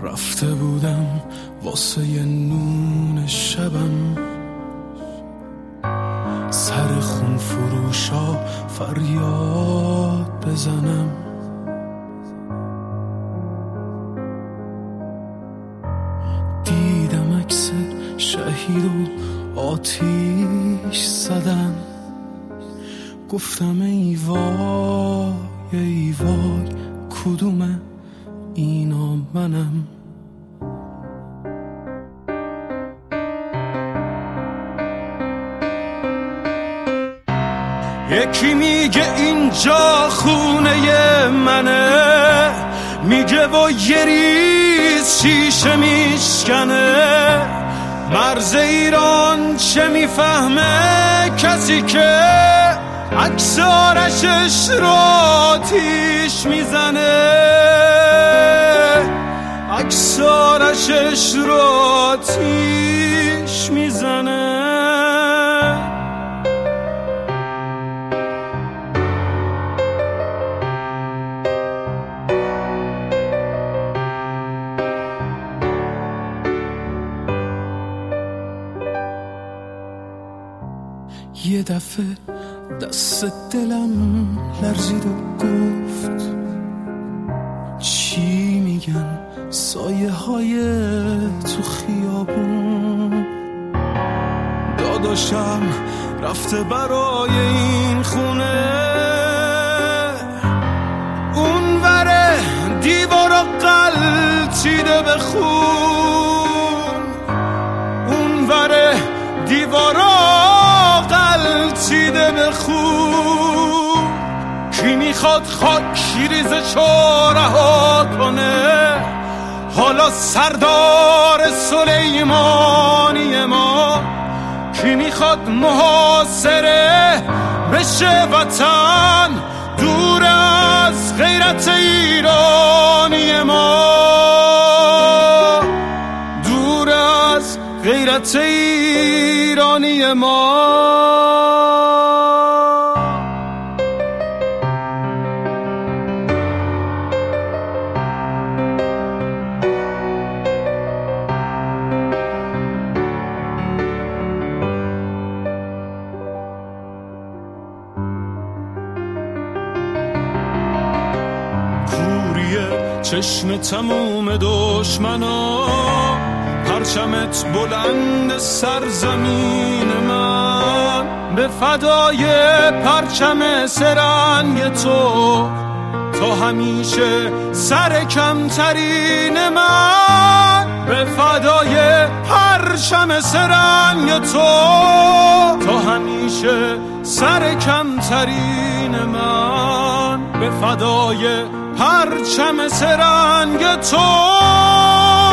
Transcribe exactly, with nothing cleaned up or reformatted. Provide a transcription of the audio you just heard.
رفته بودم واسه نون شبم، سر خون فروشا فریاد بزنم. دیدم عکس شهید و آتیش زدن، گفتم ای وای ای وای کدوم اینا منم. یکی میگه اینجا خونه منه، میگه و یه ریز شیشه میشکنه. مرز ایران چه میفهمه کسی که عکس آرشش رو آتیش میزنه، عکس آرشش رو آتیش میزنه. یه دفعه دست دلم لرزید و گفت چی میگن سایه های تو خیابون. داداشم رفته برای این خونه، اون وره دیوارا قلتیده به خون، اون وره دیوارا قلتیده به خون. کی میخواد خاک ریزشو رها کنه؟ حالا سردار سلیمانی ما. کی میخواد محاصره بشه وطن دور از غیرت ایرانی ما، دور از غیرت ایرانی ما. چشم تموم دشمنا، پرچمت بلند سرزمین من. به فدای پرچم سرنگ تو تا همیشه سر کمترین من. به فدای پرچم سرنگ تو تا همیشه سر کمترین من. به فدای پرچم سرنگ تو